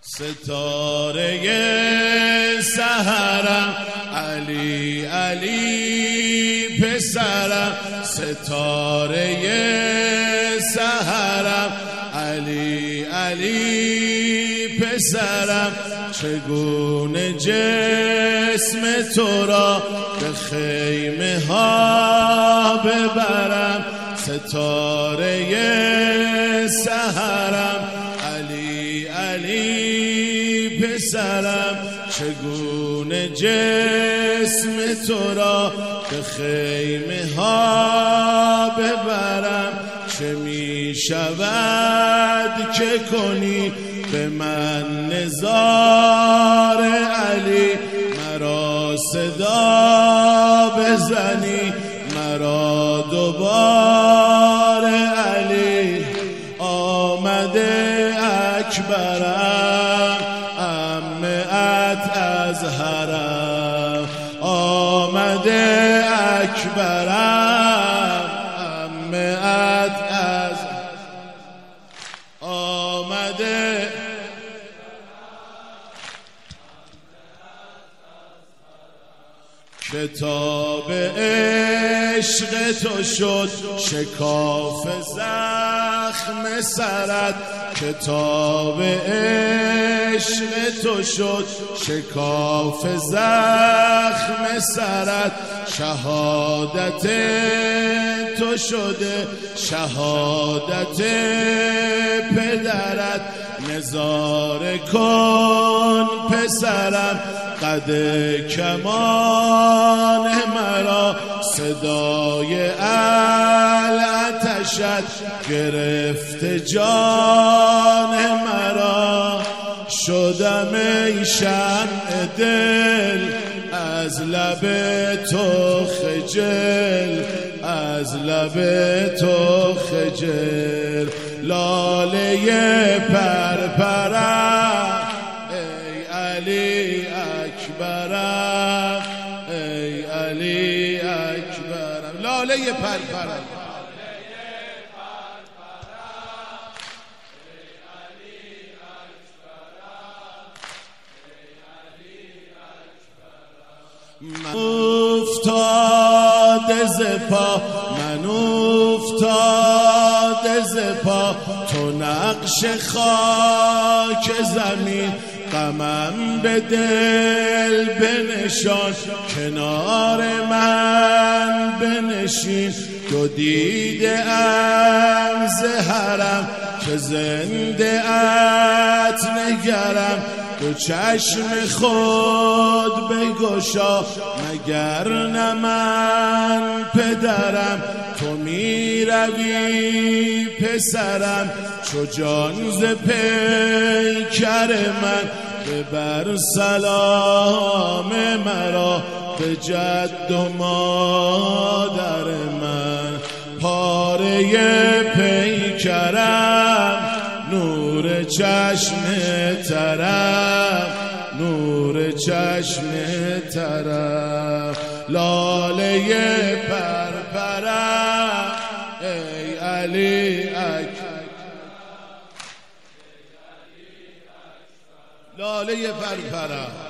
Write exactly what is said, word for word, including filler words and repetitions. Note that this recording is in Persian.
ستاره سحرم علی علی پسرم، ستاره سحرم علی علی پسرم، چگونه جسم تو را به خیمه ها ببرم. ستاره سحرم علی علی پسرم، چگونه جسم تو را به خیمه ها ببرم. چه می شود که کنی به من نظار علی، مرا صدا بزنی مرا دوباره علی. آمده اکبرم عمت از حرم، آمده اکبرم عمت از آمده کتاب عشق تو شد شکاف زخم سرت، کتاب عشق تو شد شکاف زخم سرت. شهادت تو شده شهادت پدرت، نظاره کن پسرم قد کمان مرا. صدای العطشت گرفت جان مرا، شدم ای شمع دل از لب تو خجل، از لب تو خجل. لاله پرپرم ای علی اکبرم، ای علی اکبرم. لاله پرپرم من افتاده ز پا، من افتاده ز پا، تو نقش خاک زمین غمم به دل بنشان. کنار من بنشین دو دیده ام ز حرم، که زنده ات نگرم. دو چشم خود بگشا مگر نه من پدرم. تو می روی پسرم چو جان ز پیکر من، ببر سلام مرا به جد و مادر من. پاره پیکرم نور چشم ترم، نور چشم ترم. لاله پرپرم ای علی اکبر، لاله پرپرم.